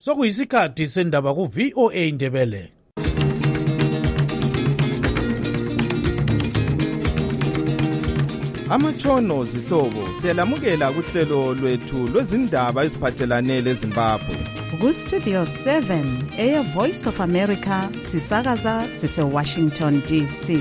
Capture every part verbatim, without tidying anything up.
Sokuyisikhathi sendaba ku V O A Ndebele. Amatshono zihlobo siyalamukela kuhlelo lwethu lwezindaba eziphathelane leZimbabwe. Ku Studio seven, Air Voice of America, sisakaza sise Washington D C.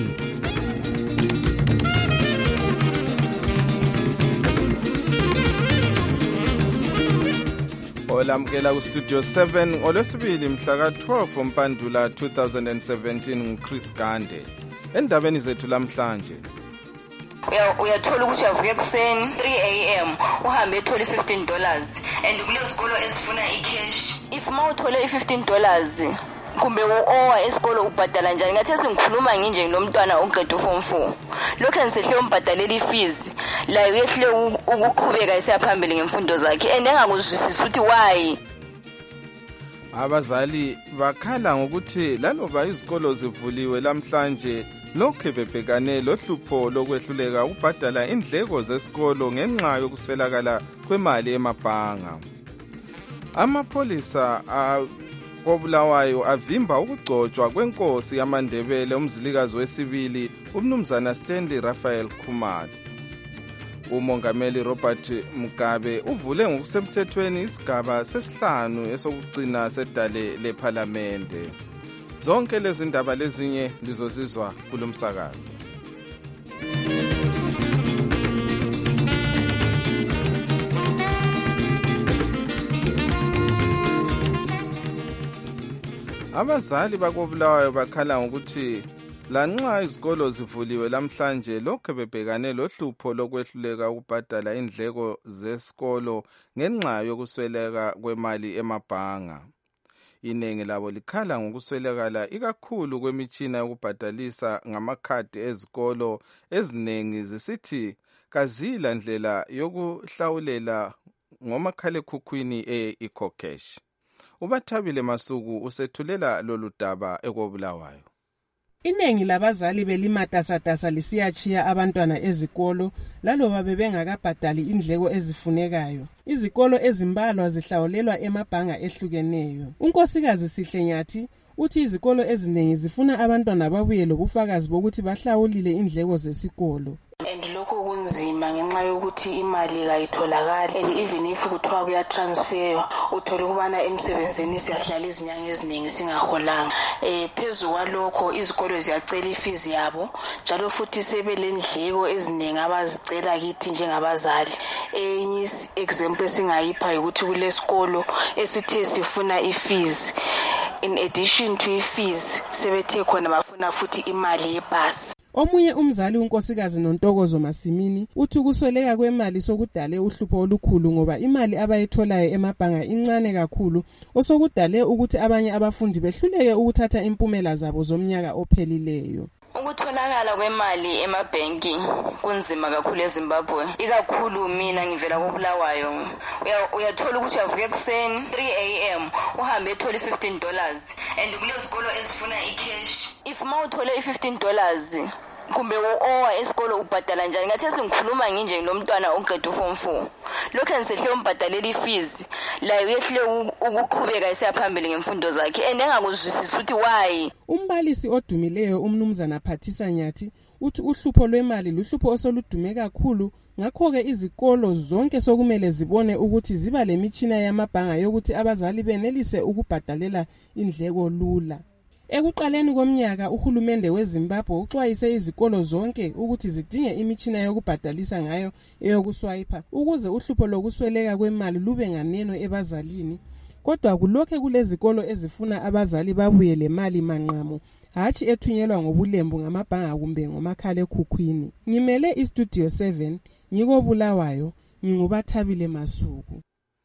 Olamukela ku Studio seven olwesibili mhla ka twelve Mpandula two thousand seventeen nguChris Gande. Endabeni zethu lamhlanje uyathola ukuthi uyavuka ekuseni three a m uhambe ethola fifteen dollars and kuleyo sikolo esifuna icash. If mawuthole fifteen dollars kumbe uowa esikolo ubhadala njani? Ngathi sengikhuluma nginje nomntwana oqeda form four, lokho ngisehle umbhadalela ifees la uyehle ukuqhubeka isiyaphambili ngemfundo zakhe and engakuzwisisi ukuthi why. Abazali bakhala ngokuthi laloba izikolo zivuliwe lamhlanje lokho bebhekane lohlupho lokwehluleka ukubhadala indleko zesikolo ngenxa yokuswelakala kwemali emabhanga. Amapholisa koBulawayo avimba ukugcotshwa kwenkosi yamaNdebele umzilikazi wesibili uMnumzana Stanley Raphael Khumalo. Umongameli Robert Mugabe uvule ngokusemthethweni isigaba sesihlanu esokugcina sedale lePhalamende. Zonke lezi ndaba lezinye lizozizwa kulomsakazo. Abazali bakoBulawayo bakhala ngokuthi lanxa izikolo zivuliwe lamhlanje lokho bebhekane lohlupho lokwehluleka ukubhadala indleko zesikolo ngenxa yokusweleka kwemali emabhanga. Inengi labo likhala ngokuswelakala ikakhulu kwemitshina yokubhadalisa ngamakhadi ezikolo ezinengi zisithi kazila ndlela yokuhlawulela ngomakhalekhukhwini e-ecocash. Ubathabile Masuku usethulela lolu daba ekoBulawayo. Inengi labazali belimatasatasa lisiyachiya abantwana ezikolo laloba bebengakabhadali indleko ezifunekayo. Izikolo ezimbalwa zihlawulelwa emabhanga ehlukeneyo. Unkosikazi Sihlenyathi uthi izikolo ezinengi zifuna abantwana babuye lobufakazi bokuthi bahlawulile indleko zesikolo. And lokho kunzima ngenxa yokuthi imali kayitholakali, and even if kuthiwa kuya transfer uthola ukubana emsebenzini siyahlala izinyanga eziningi singaholanga. Eh phezulu kwalokho izikolo ziyacela ifees yabo njalo futhi sebelendleko eziningi abazicela kithi njengabazali. Enye example singayipha ukuthi kulesikolo esithe sifuna ifees, in addition to ifees sebethe khona bafuna futhi imali yebhasi. Omunye umzali unkosikazi Nontokozo Masimini uthi ukusweleka kwemali sokudale uhlupho olukhulu ngoba imali abayitholayo emabhanga incane kakhulu osokudale ukuthi abanye abafundi behluleke ukuthatha impumela zabo zomnyaka ophelileyo. Ukutholakala kwemali emabhenki kunzima kakhulu eZimbabwe, ikakhulu mina ngivela koBulawayo. Uyathola ukuthi uyavuka ekuseni three a m uhambe ethola fifteen dollars and kuleyo sikolo esifuna icash. If mawuthole fifteen dollars kumbe uowa esikolo ubhadala njani? Ngathi sengikhuluma nginje nomntwana oqeda form four, lokho ngisehle umbhadalela ifees la uyehle ukuqhubeka isiyaphambili ngemfundo zakhe and engakuzwisisi ukuthi why. Umbalisi odumileyo uMnumzana Phathisa Nyathi uthi uhlupho lwemali luhlupho osoludume kakhulu, ngakho-ke izikolo zonke sokumele zibone ukuthi ziba lemitshina yamabhanga yokuthi abazali benelise ukubhadalela indleko lula. Ekuqaleni komnyaka uhulumende weZimbabwe uxwayise izikolo zonke ukuthi zidinge imitshina yokubhadalisa ngayo eyokuswiper ukuze uhlupho lokusweleka kwemali lube nganeno ebazalini. Kodwa kulokho kulezikolo ezifuna abazali babuye le mali manqamu, hathi ethunyelwa ngobulembu ngamabhanga kumbe ngomakhalekhukhwini. Ngimele iStudio seven ngikoBulawayo, ngingubathabile Masuku.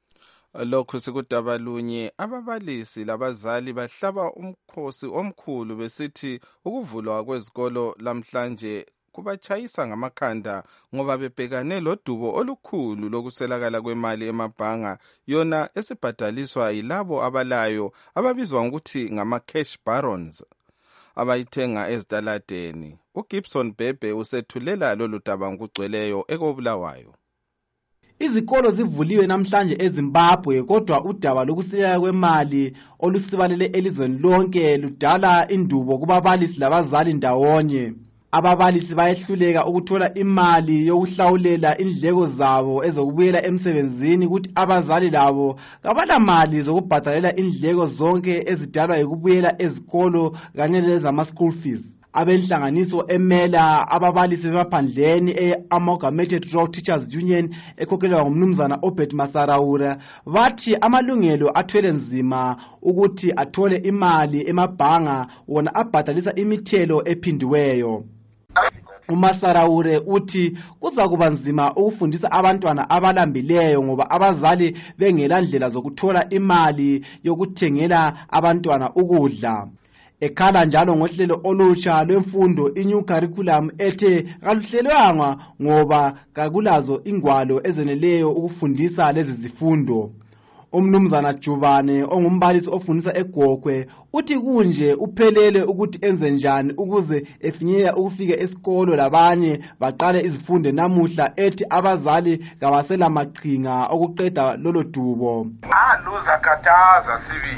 Lokho sikudaba lunye ababalisi labazali bahlaba umkhosi omkhulu besithi ukuvulwa kwezikolo lamhlanje kubachayisa ngamakhanda ngoba bebhekane lodubo olukhulu lokuswelakala kwemali emabhanga yona esibhadaliswa yilabo abalayo ababizwa ngokuthi ngama cash barons abayithenga ezitaladeni. uGibson Bhebhe usethulela lolu daba ngokugcweleyo ekoBulawayo. Izikolo zivuliwe namhlanje eZimbabwe, kodwa udaba lokusilela kwemali olusibalele elizweni lonke ludala indubo kubabalisi labazali ndawonye. Ababalisi bayehluleka ukuthola imali yokuhlawulela indleko zabo ezokubuyela emsebenzini, ukuthi abazali labo kabala mali zokubhadalela indleko zonke ezidalwa yikubuyela ezikolo kanye lezama school fees. Abenhlanganiso emela ababalisi bemaphandleni e-Amalgamated Rural Teachers Union ekhokhelwa ngumnumzana Obed Masaraura bathi amalungelo athwele nzima ukuthi athole imali emabhanga wona abhadalisa imithelo ephindiweyo. uMasaraure uthi kuza kuba nzima ukufundisa abantwana abalambileyo ngoba abazali bengela ndlela zokuthola imali yokuthengela abantwana ukudla. Ekhala njalo ngohlelo olutsha lwemfundo inew curriculum ethe kaluhlelwanga ngoba kakulazo ingwalo ezeneleyo ukufundisa lezi zifundo. Umnumzana Jubane ongumbalisi ofundisa eGokwe uthi kunje uphelele ukuthi enze njani ukuze efinyela ukufika esikolo labanye baqale izifundo namuhla, ethi abazali kabasela maqhinga okuqeda lolo dubo. Ah luza kataza sibili.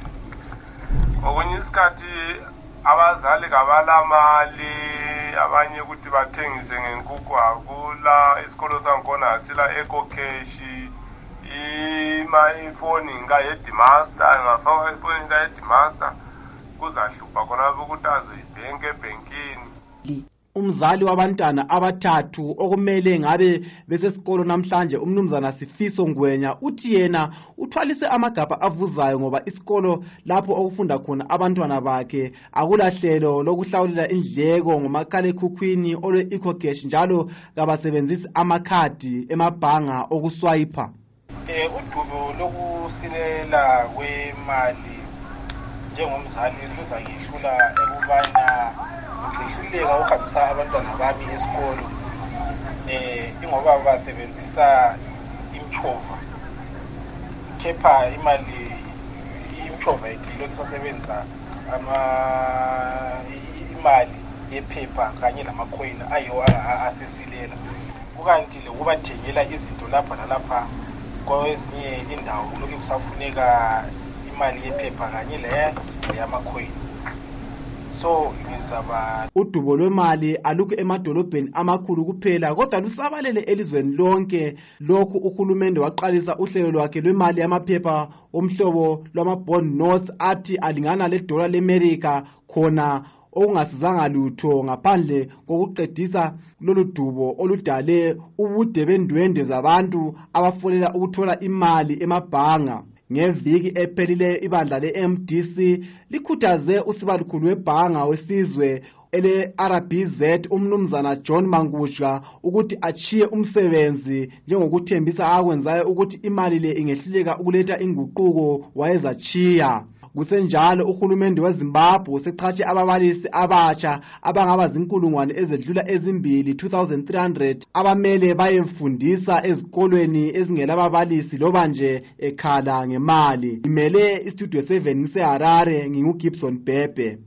Okunye isikhathi abazali kabala mali, abanye ukuthi bathengise ngenkukhu akula, isikolo sankhona sila eco cash, ima ifoni nga headmaster ngafaka ifoni nga headmaster kuzahlupha khona ukuthi azoyibhenke ebhenkini. Umzali wabantwana abathathu okumele ngabe besesikolo namhlanje umnumzana Sifiso Ngwenya uthi yena uthwalise amagabha avuzayo ngoba isikolo lapho okufunda khona abantwana bakhe akulahlelo lokuhlawulela indleko ngomakhala ekhukhwini olwe ecocash, njalo kabasebenzisi amakhadi emabhanga okuswiper. Eh udubo lokusilela kwemali njengomzali luza ngihlula ekubana ngihluleka ukuhambisa abantwana bami esikolo eh ingoba basebenzisa imchova, kepha imali imchova idilo kusasebenzisa ama imali yephepha kanye lamacoin ayo asesilela, ukanti lokubathengela izinto lapha nalapha kwezinye indawo lokhu kusafuneka imali yephepha kanye le yamacoin. So ngizaba udubo lwemali alukho emadolobheni amakhulu kuphela kodwa lusabalele elizweni lonke. Lokhu uhulumende waqalisa uhlelo lwakhe lwemali yamaphepha omhlobo lwama-bond notes athi alingana le dollar leAmerica, khona okungasizanga lutho ngaphandle kokuqedisa lolu dubo oludale ubude bendwende zabantu abafolela ukuthola imali emabhanga. Ngeviki ephelile ibandla le-M D C likhuthaze usibalukhulu webhanga wesizwe ele-R B Z umnumzana John Mangusha ukuthi achiye umsebenzi njengokuthembisa akwenzayo ukuthi imali le ingehluleka ukuletha inguquko wayezachiya. Kusenjalo uhulumende weZimbabwe seqhatshe ababalisi abatsha abangaba zinkulungwane ezedlula ezimbili two thousand three hundred abamele bayemfundisa ezikolweni ezingelababalisi loba nje ekhala ngemali. Imele istudio seven seHarare, nginguGibson Bebe.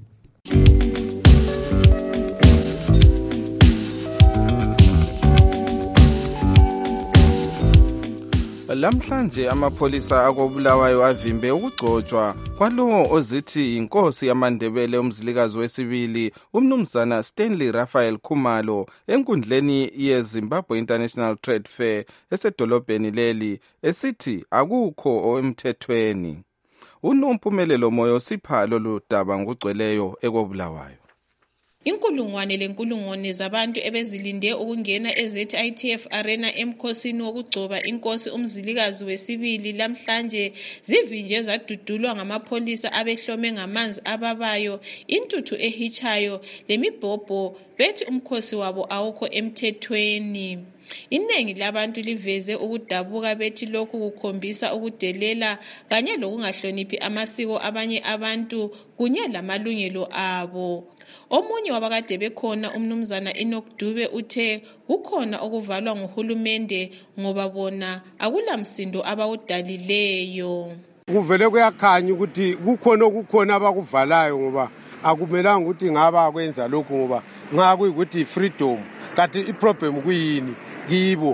Lamhlanje amapholisa akobulawayo avimbe ukugcotshwa kwalowo ozithi inkosi yamaNdebele umzilikazi wesibili umnumzana Stanley Raphael Khumalo enkundleni yeZimbabwe International Trade Fair esedolobheni leli, esithi akukho emthethweni. Unompumelelo Moyo sipha lolu daba ngugcweleyo ekobulawayo. Inkulungwane lenkulungwane zabantu ebezilinde ukungena eZ I T F Arena emkhosini wokugcoba inkosi umzilikazi wesibili lamhlanje zivinje zadudulwa ngamapholisa abehlome ngamanzi ababayo, intuthu ehichayo lemibhobho, bethi umkhosi wabo awukho emthethweni. Inengi labantu liveze ukudabuka bethi lokhu kukhombisa ukudelela kanye lokungahloniphi amasiko abanye abantu kunye lamalungelo abo. Omunye wabakade bekhona umnumzana Enoch Dube uthe kukhona okuvalwa nguhulumende ngoba bona akulamsindo abawudalileyo. Kuvele kuyakhanya ukuthi kukhona okukhona abakuvalayo ngoba akumelanga ukuthi ngaba kwenza lokho ngoba nxa kuyikuthi freedom kanti iproblem kuyini kibo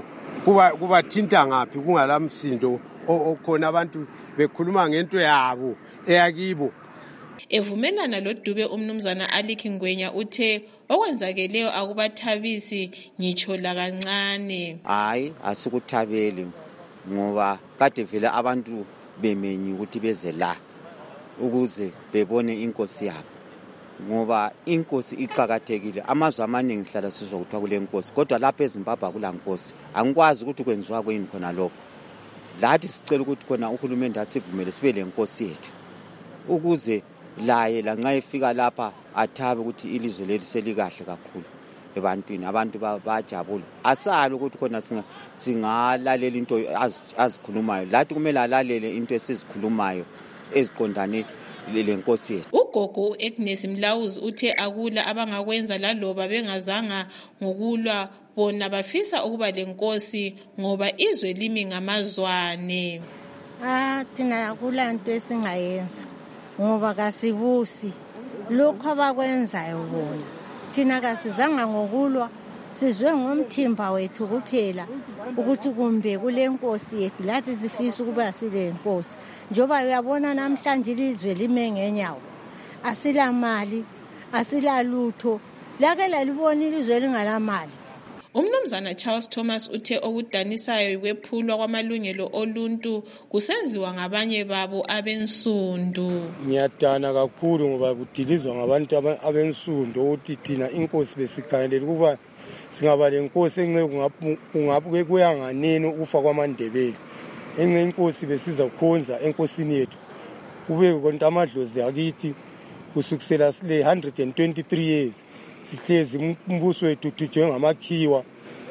kuba kubathinta ngaphi kungalamsindo okhona abantu bekhuluma ngento yabo eyakibo. Evumelana loDube umnumzana Aliki Ngwenya uthe okwenzakeleyo akubathabisi ngitsho la kancane. Hayi asikuthabeli ngoba kade vele abantu bemenyi ukuthi beze la ukuze bebone inkosi yabo. Ngoba inkosi iqhakathekile, amazwe amaningi sihlala sizwa ukuthi kule nkosi, kodwa lapha eZimbabwe akula nkosi. Angikwazi ukuthi kwenziwa kuyini khona lokho. Lathi sicela ukuthi khona uhulumende asivumele sibe lenkosi yethu ukuze laye la nxa efika lapha athabe ukuthi ilizwe lethu selikahle kakhulu ebantwini, abantu bajabula. Asali ukuthi khona singalalela into azikhulumayo, lathi kumele alalele into esizikhulumayo eziqondane lenkosi yethu. Ugogo Agnes Mlawuzi uthe akula abangakwenza laloba bengazanga ngokulwa, bona bafisa ukuba lenkosi ngoba izwe limi ngamazwane. Ah thina akula into esingayenza ngoba kasibusi lokho abakwenzayo bona. Thina kasizanga ngokulwa, sizwe ngomthimba wethu kuphela ukuthi kumbe kule nkosi yethu lathi sifisa ukuba sile nkosi. Njoba uyabona namhlanje ilizwe lime ngenyawo, asila mali, asila lutho, lake lalibona ilizwe lingalamali. Umnumzana Charles Thomas uthe okudanisayo ukwephulwa kwamalungelo oluntu kusenziwa ngabanye babo abensundu. Ngiyadana kakhulu ngoba kudilizwa ngabantu abensundu ukuthi thina inkosi besikhangelela ukuba singaba lenkosi enxe kungabuke kuyanganeni ukufa kwamaNdebele. Enxe inkosi besiza kukhonza enkosini yethu. Kube konke amadlozi akithi kusukisela sile one hundred twenty-three years sihlezi umbuso wethu tujwe ngamakhiwa.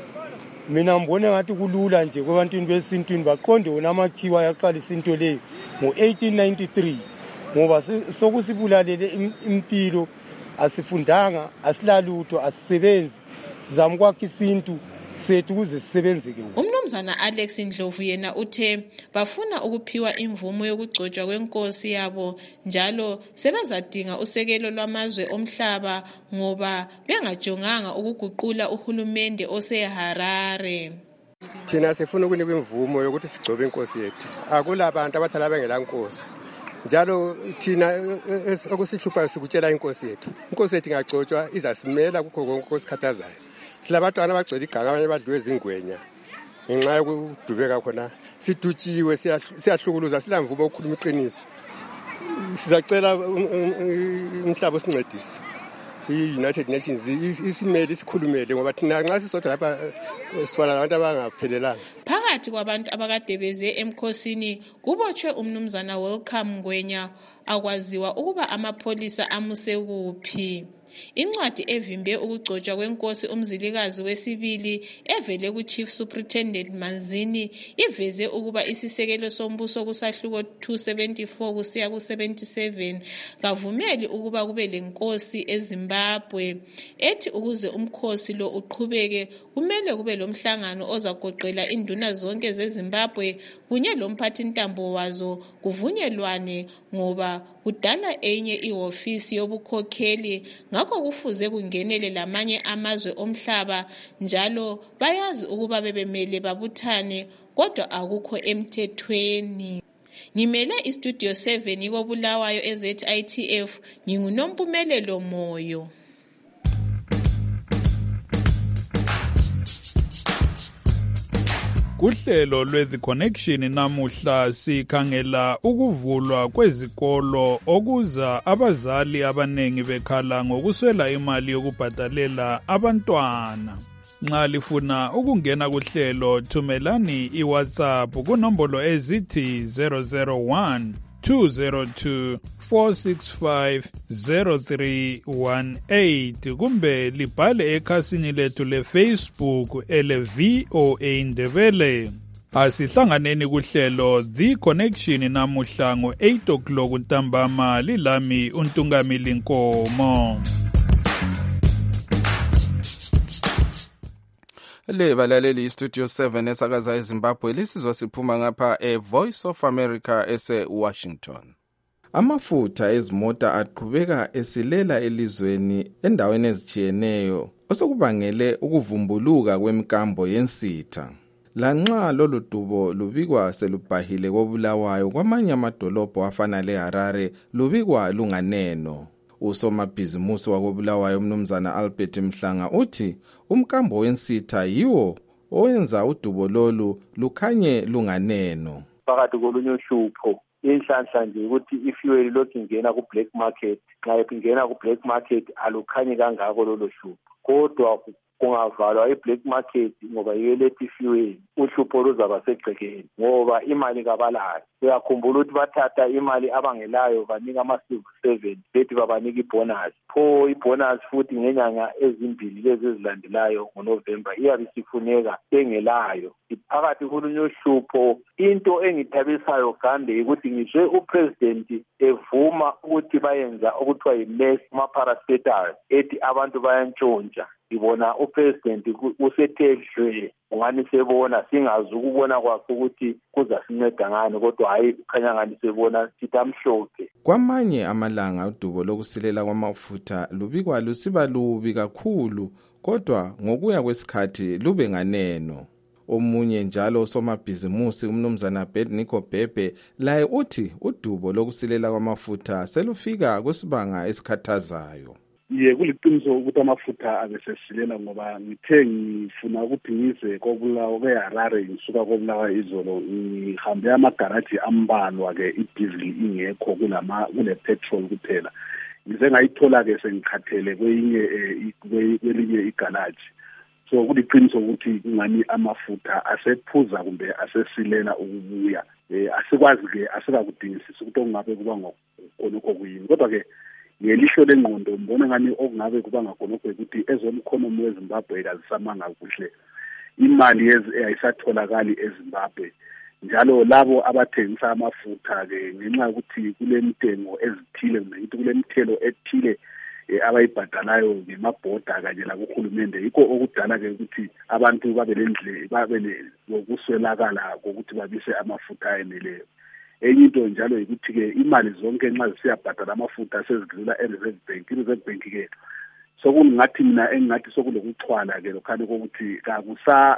Mina ngibona ngathi kulula nje kwabantwini besintwini baqonde wona amakhiwa yaqalisa into le ngo eighteen ninety-three ngoba sokusibulalele impilo, asifundanga, asilalutho, asisebenzi, sizama ukwakha isintu sethu ukuze sisebenzeke. Umnumzana Alex Ndlovu yena uthe bafuna ukuphiwa imvumo yokugcotshwa kwenkosi yabo, njalo sebezadinga usekelo lwamazwe omhlaba ngoba bengajonganga ukuguqula uhulumende oseHarare. Thina sifuna ukunikwa imvumo yokuthi sigcobe inkosi yethu. Akula abantu abathala bengela nkosi. Njalo thina okusihluphayo sikutshela inkosi yethu. Inkosi yethu ingagcotshwa izasimela kukho konke osikhathazayo. Silabatwana abagcwele iganga, abanye badliwe izingwenya ngenxa yokudubeka khona. Sidutshiwe, siyahlukuluza, silamvumo ukukhuluma iqiniso. Sizacela umhlaba osincedise, i-United Nations isimele isikhulumele ngoba thina nxa sisodwa lapha sifana nabantu abangaphelelanga. Phakathi kwabantu abakade beze emkhosini kubotshwe umnumzana Welcome Ngwenya, akwaziwa ukuba amapholisa amuse kuphi. Incwadi evimbe ukugcotshwa kwenkosi umzilikazi wesibili evele ku-Chief Superintendent Manzini iveze ukuba isisekelo sombuso kusahluko two seventy-four kusiya ku seventy-seven kavumeli ukuba kube lenkosi eZimbabwe. Ethi ukuze umkhosi lo uqhubeke kumele kube lomhlangano ozagoqela induna zonke zeZimbabwe kunye lomphathi ntambo wazo, kuvunyelwane ngoba kudala enye ihofisi yobukhokheli, ngakho kufuze kungenele lamanye amazwe omhlaba, njalo bayazi ukuba bebemele babuthane kodwa akukho emthethweni. Ngimele iStudio seven koBulawayo eZ I T F, nginguNompumelelo Moyo. Kuhlelo lwe-The Connection namuhla sikhangela ukuvulwa kwezikolo okuza abazali abanengi bekhala ngokuswela imali yokubhadalela abantwana. Nxa lifuna ukungena kuhlelo thumelani iWhatsApp kunombolo ezithi zero zero one two zero two four six five zero three one eight kumbe libhale ekhasini lethu leFacebook ele V O A Ndebele. Asihlanganeni kuhlelo The Connection namuhla ngo eight o'clock ntambama. Lilami uNtungamili Nkomo. Le balaleli iStudio seven esakaza eZimbabwe lisizwa siphuma ngapha eVoice of America ese Washington. Amafutha ezimota aqhubeka esilela elizweni endaweni ezitshiyeneyo osokubangele ukuvumbuluka kwemikambo yensitha. lanxa lolu dubo lubikwa selubhahile koBulawayo, kwamanye amadolobho afana leHarare lubikwa lunganeno. Usomabhizimusi wakoBulawayo umnumzana Albert Mhlanga uthi umkambo wensitha yiwo owenza udubo lolu lukhanye lunganeno. Phakathi kolunye uhlupho inhlanhla nje ukuthi ifuel lokhu ingena ku black market, xa ingena ku black market alukhanyi kangako lolu hlupho, kodwa kungavalwa i-black market ngoba yilethi fuel uhlupho luzaba segcekeni ngoba imali kabalayo. Uyakhumbula ukuthi bathatha imali abangelayo banika ama-civil servant bethi babanika ibonus, pho ibonus futhi ngenyanga ezimbili lezi ezilandelayo ngoNovember iyabe isifuneka engelayo. Phakathi kolunye uhlupho into engithabisayo kambe ukuthi ngizwe upresident evuma ukuthi bayenza okuthiwa yi-mass ma-parastatals ethi abantu bayantshontsha. Ibona upresident usethe ungani sebona singazi ukubona kwakhe ukuthi kuzasinceda ngani, kodwa hayi ukhanya ngani sebona sitamhlophe. Kwamanye amalanga udubo lokusilela kwamafutha lubikwa lusiba lubi kakhulu, kodwa ngokuya kwesikhathi lube nganeno. Omunye njalo usomabhizimusi umnumzana Abednego Bhebhe laye uthi udubo lokusilela kwamafutha selufika kusibanga esikhathazayo. Ye kuliqiniso ukuthi amafutha abesesilela ngoba ngithe ngifuna ukuthi ngize koBulawayo kweHarare ngisuka koBulawayo izolo ngihambe amagaraji ambalwa ke idizili ingekho kulama kule petrol kuphela. Ngize ngayithola ke sengikhathele kwenye kwelinye igaraji. So kuliqiniso ukuthi ngani amafutha asephuza kumbe asesilela ukubuya. Eh asikwazi ke asikakudingisisa ukuthi ongabe kuba ngokonokho kuyini, kodwa ke ngelisho lengqondo mbona ngani okungabe kuba ngakhonokho ukuthi ezomkhonomi weZimbabwe kazisamanga kuhle, imali ayisatholakali eZimbabwe, njalo labo abathengisa amafutha ke ngenxa ukuthi kulemitengo ezithile ngithi kulemithelo ethile abayibhadalayo ngemabhoda kanye lakuhulumende, yikho okudala ke ukuthi abantu babe lendle babe lokuswelakala ukuthi babise amafutha ayeneleyo. Enye into njalo ukuthi ke imali zonke nxa zisiyabhadala amafutha sezidlula e-Reserve Bank, i-Reserve Bank ke sokungathi mina engathi sokulokuchwala ke lokhani kokuthi kakusa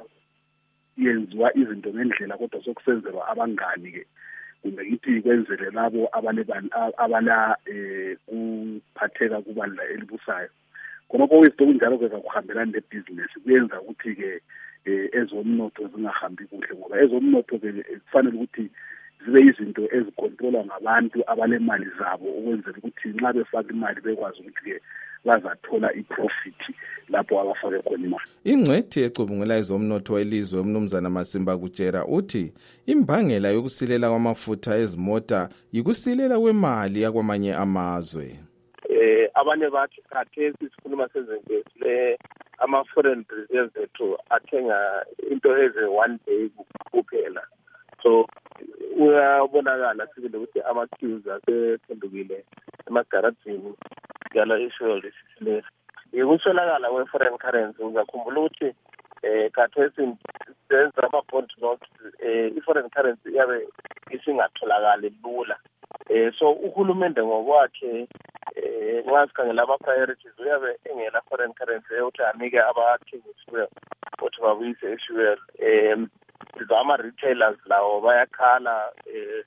yenziwa izinto ngendlela kodwa sokusenzelwa abangani ke kumbe ngithi kwenzele labo abalebani abala eh kuphatheka kubandla elibusayo. Khonokho kwezinto kunjalo ke akuhambelani nebusiness kuyenza ukuthi ke ezomnotho zingahambi kuhle ngoba ezomnotho ke kufanele ukuthi zibe izinto ezikontrolwa ngabantu abalemali zabo ukwenzela ukuthi nxa befaka imali bekwazi ukuthi ke bazathola iprofit lapho abafake khona imali. Ingcwethi ecubungula ezomnotho elizwe umnumzana Masimba Kutshera uthi imbangela yokusilela kwamafutha ezimota yikusilela kwemali yakwamanye amazwe. Eh abanye bathi khathesi sikhuluma sezinto ama foreign reserves ethu athenga into eze one day kuphela. So uyabonakala sibile ukuthi ama-queues asephendukile emagarajini yala issue lesisile. Ukuswelakala kwe-foreign currency uzakhumbula ukuthi eh khathesi senza ama-bond notes i-foreign currency iyabe isingatholakali lula. Eh so uhulumende ngokwakhe eh nxa sikhangela ama-priorities uyabe engela foreign currency ukuthi anike abathengisiweyo ukuthi babuyise i-fuel. Um ama-retailers lawo bayakhala eh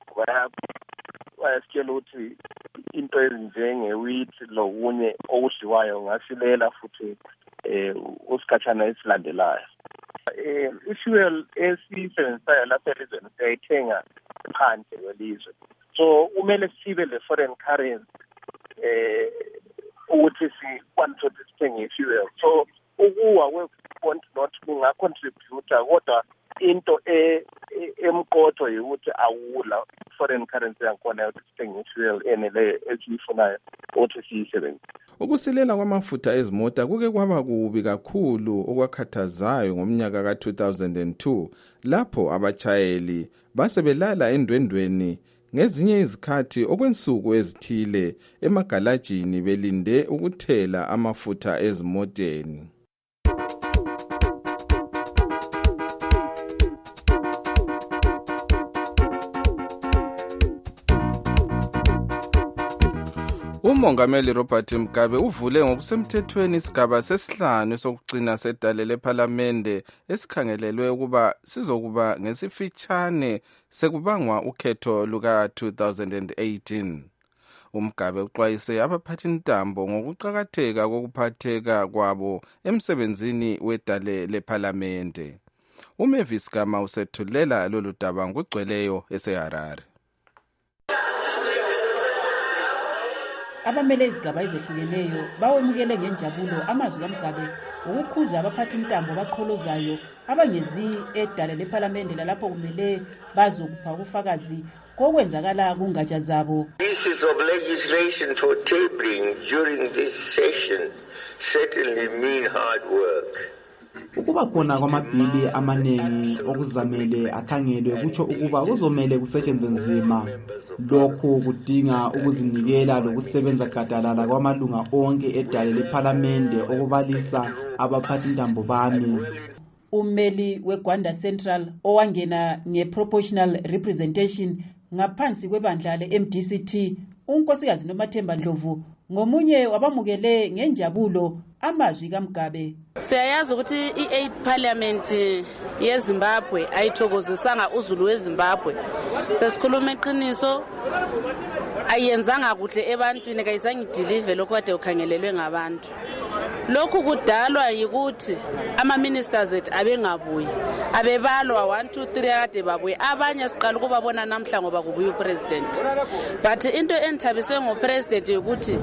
bayasitshela ukuthi into ezinjenge-wheat lokunye okudliwayo ngasilela futhi eh usikhatshana esilandelayo. Eh i-fuel esiyisebenzisayo lapha elizweni siyayithenga phandle kwelizwe, so kumele sibe le-foreign currency eh ukuthi sikwanise ukuthi sithenge i-fuel. So ukuwa kwe-bond note kungacontributa kodwa into emqotho yokuthi awula foreign currency yakhona ukuthi sithenge fuel enele esiyifunayo ukuthi siyisebenzise. Ukusilela kwamafutha ezimota kuke kwaba kubi kakhulu okwakhathazayo ngomnyaka ka two thousand two lapho abachayeli basebelala endwendweni ngezinye izikhathi okwensuku ezithile emagalajini belinde ukuthela amafutha ezimoteni. Umongameli Robert Mugabe uvule ngokusemthethweni isigaba sesihlanu sokugcina sedale lephalamende esikhangelelwe ukuba sizokuba ngesifitshane sekubangwa ukhetho luka two thousand eighteen. uMgabe uxwayise abaphathintambo ngokuqakatheka kokuphatheka kwabo emsebenzini wedale lephalamende. uMavis Gama usethulela lolu daba ngugcweleyo eseHarare. Abamele izigaba ezehlukeneyo bawemukele ngenjabulo amazwi kaMgabe ukukhuza abaphathintambo baqholozayo abangezi edale lephalamende lalapho kumele bazokupha ubufakazi kokwenzakala kungatsha zabo. Pieces of legislation for tabling during this session certainly mean hard work. Ukuba khona kwamabhili amanengi okuzamele akhangelwe kutsho ukuba kuzomele kusetshenzwe nzima. Lokhu kudinga ukuzinikela lokusebenza gadalala kwamalunga onke edale lephalamende okubalisa abaphathintambo bami. Ummeli weGwanda Central owangena ngeproportional representation ngaphansi kwebandla le-M D C T, unkosikazi Nomathemba Ndlovu ngomunye wabamukele ngenjabulo amazwi kaMgabe. Siyayazi ukuthi i-eighth parliament yeZimbabwe ayithokozisanga uZulu weZimbabwe. Sesikhuluma iqiniso, ayenzanga kuhle ebantwini, kayizange ideliver lokho kade ukhangelelwe ngabantu. Lokhu kudalwa yikuthi ama-ministers ethu abengabuyi, abebalwa one two three kade babuye, abanye siqala ukubabona namhla ngoba kubuye upresident. But into enthabise ngopresident ukuthi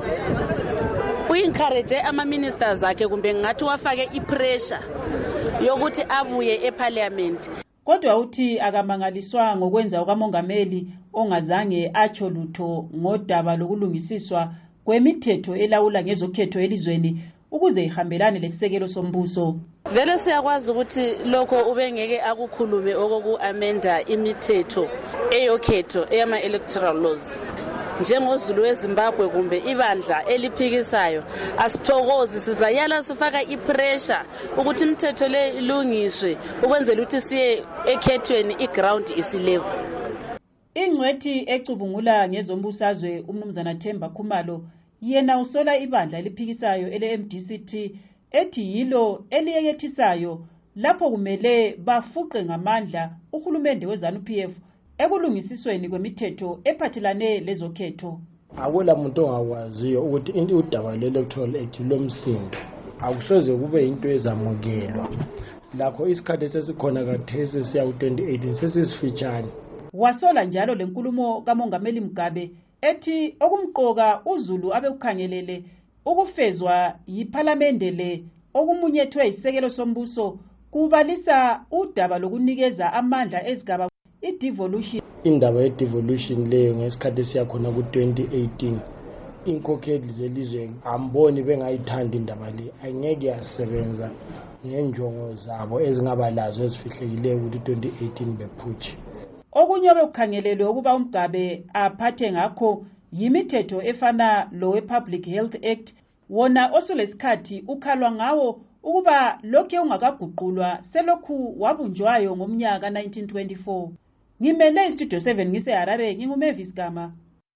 uyi-encourage ama-ministers akhe kumbe ngathi wafake i-pressure yokuthi abuye eparliament. Kodwa uthi akamangaliswa ngokwenza ukamongameli ongazange atsho lutho ngodaba lokulungisiswa kwemithetho elawula ngezokhetho elizweni ukuze ihambelane lesisekelo sombuso. Vele siyakwazi ukuthi lokho ubengeke akukhulume okoku-amenda imithetho eyokhetho eyama-electoral laws. NjengoZulu weZimbabwe kumbe ibandla eliphikisayo asithokozi, sizayala sifaka ipressure ukuthi imithetho le ilungiswe ukwenzela ukuthi siye ekhethweni iground isilevu. Ingcwethi ecubungula ngezombusazwe umnumzana Themba Khumalo yena usola ibandla eliphikisayo ele-M D C T ethi yilo eliyekethisayo lapho kumele bafuqe ngamandla uhulumende we-ZANU-P F ekulungisisweni kwemithetho ephathelane lezokhetho. Akula muntu ongakwaziyo ukuthi udaba lwe-Electoral Act lomsindo akusoze kube into ezamukelwa. Lakho isikhathi sesikhona kathesi siya ku-twenty eighteen sesisifitshane. Wasola njalo lenkulumo kamongameli Mugabe ethi okumqoka uZulu abekukhangelele ukufezwa yiphalamende le okumunyethwe isekelo sombuso kubalisa udaba lokunikeza amandla ezigaba i-devolution. Indaba ye-devolution leyo ngesikhathi siyakhona ku-twenty eighteen inkokheli zelizwe amboni bengayithanda indaba le, angeke yasebenza ngenjongo zabo ezingaba lazo ezifihlekileyo ukuthi twenty eighteen bephutshe. Okunye bekukhangelelwe ukuba uMgabe aphathe ngakho yimithetho efana lo we-Public Health Act, wona osolesikhathi ukhalwa ngawo ukuba lokho ungakaguqulwa selokhu wabunjwayo ngomnyaka nineteen twenty-four. Ngimele iStudio seven ngiseHarare, nginguMavis Gama.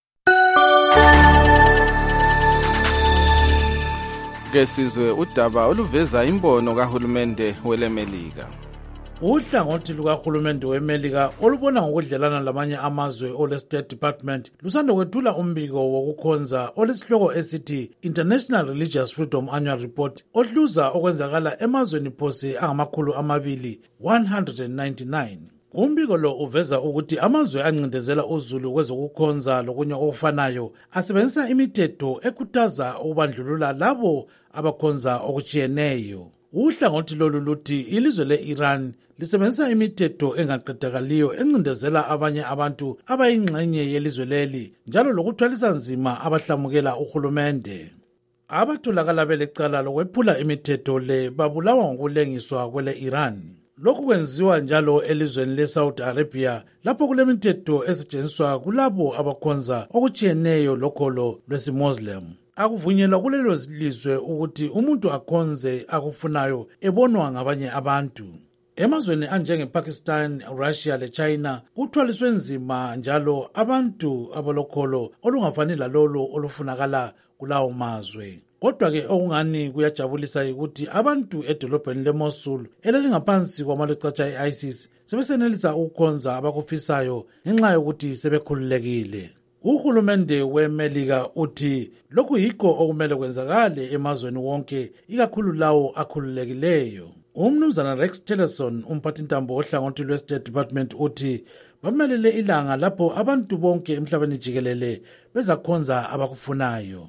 Ke sizwe udaba oluveza imbono kahulumende welemelika. Uhlangothi lukahulumende weMelika olubona ngokudlelana lamanye amazwe ole State Department lusanda kwethula umbiko wokukhonza olesihloko esithi International Religious Freedom Annual Report ohluza okwenzakala emazweni phose angamakhulu amabili one hundred ninety-nine. Umbiko lo uveza ukuthi amazwe ancindezela uZulu kwezokukhonza lokunye okufanayo asebenzisa imithetho ekhuthaza ukubandlulula labo abakhonza okujiyeneyo. Uhlangothi lolu luthi ilizwe le-Iran lisebenzisa imithetho engaqedakaliyo encindezela abanye abantu abayingxenye yelizwe leli njalo lokuthwalisa nzima abahlamukela uhulumende. Abatholakala belecala lokwephula imithetho le babulawa ngokulengiswa kwele-Iran. Lokhu kwenziwa njalo elizweni le-Saudi Arabia lapho kulemithetho esetshenziswa kulabo abakhonza okujiyeneyo lokholo lwesi-Muslim. Akuvunyelwa kulelo lizwe ukuthi umuntu akhonze akufunayo ebonwa ngabanye abantu. Emazweni anjengePakistan, Russia leChina kuthwaliswe nzima njalo abantu abalokholo olungafani lalolo olufunakala kulawo mazwe. Kodwa-ke okungani kuyajabulisa ukuthi abantu edolobheni leMosul elelingaphansi kwamalecatsha e-ISIS sebesenelisa ukukhonza abakufisayo ngenxa yokuthi sebekhululekile. Uhulumende weMelika uthi lokhu yikho okumele kwenzakale emazweni wonke, ikakhulu lawo akhululekileyo. Umnumzana Rex Tillerson, umphathintambo ohlangothi lwe-State Department, uthi bamelele ilanga lapho abantu bonke emhlabeni jikelele bezakhonza abakufunayo.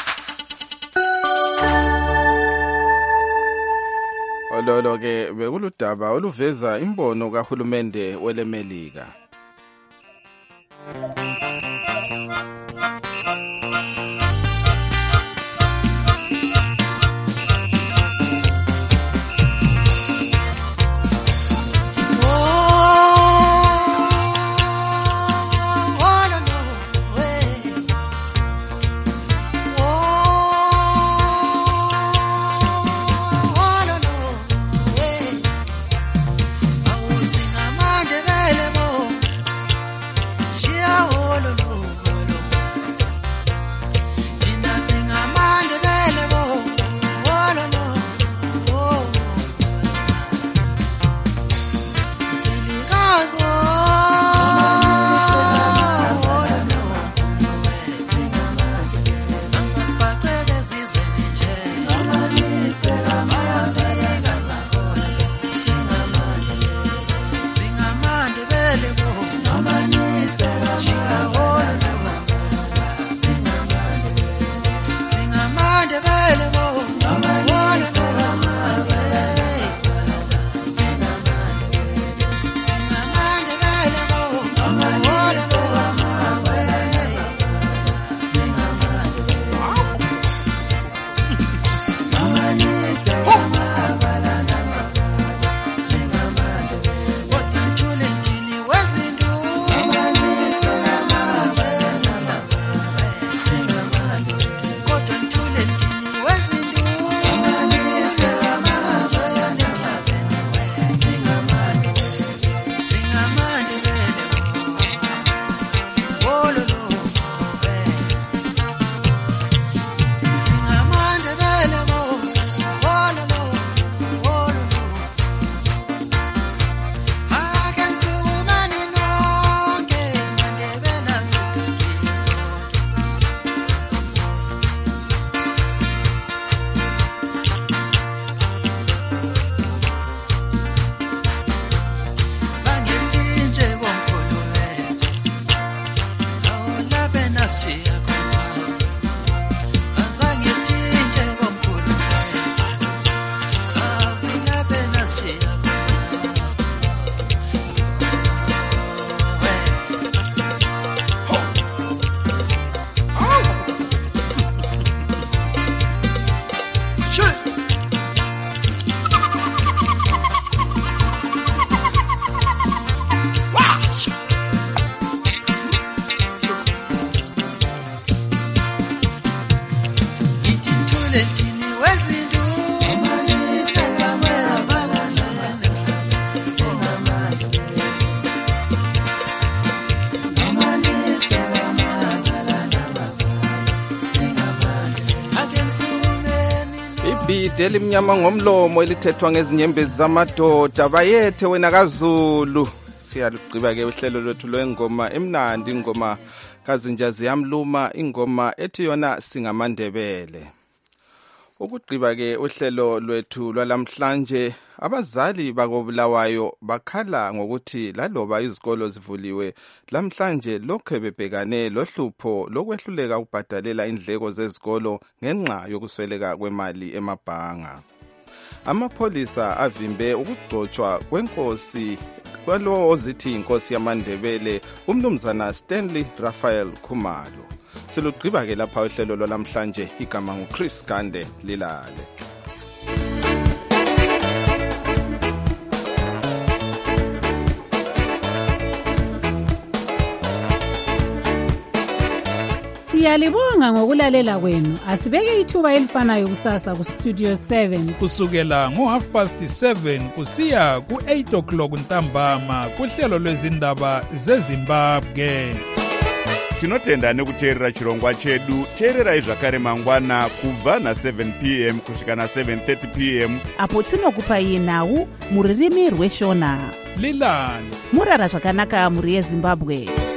Ololo ke bekuludaba oluveza imbono kahulumende weleMelika. ibhidi elimnyama ngomlomo elithethwa ngezinyembezi zamadoda bayethe wena kaZulu. Siyalugqiba ke uhlelo lwethu lwengoma emnandi, ingoma kaZinjazi Yamluma, ingoma ethi yona singamandebele. Ukugqiba ke uhlelo lwethu lwalamhlanje, abazali bakobulawayo bakhala ngokuthi laloba izikolo zivuliwe lamhlanje lokho bebhekane lohlupho lokwehluleka ukubhadalela indleko zezikolo ngenxa yokusweleka kwemali emabhanga. Amapholisa avimbe ukugcotshwa kwenkosi kwalo ozithi inkosi yamandebele umnumzana Stanley Raphael Khumalo. Silugqiba ke lapha uhlelo lwalamhlanje, igama nguChris Gande Lilale. Siyalibonga ngokulalela kwenu. Asibeke ithuba elifanayo kusasa ku Studio seven. Kusukela ngo half past seven kusiya ku eight o'clock ntambama kuhlelo lwezindaba zeZimbabwe. Tinotenda nekuteerera chirongwa chedu. Teererai zvakare mangwana kubva na seven p m kusvika na seven thirty p m apo tinokupai nhau muririmi rweshona. Lilani murara zvakanaka muri yeZimbabwe.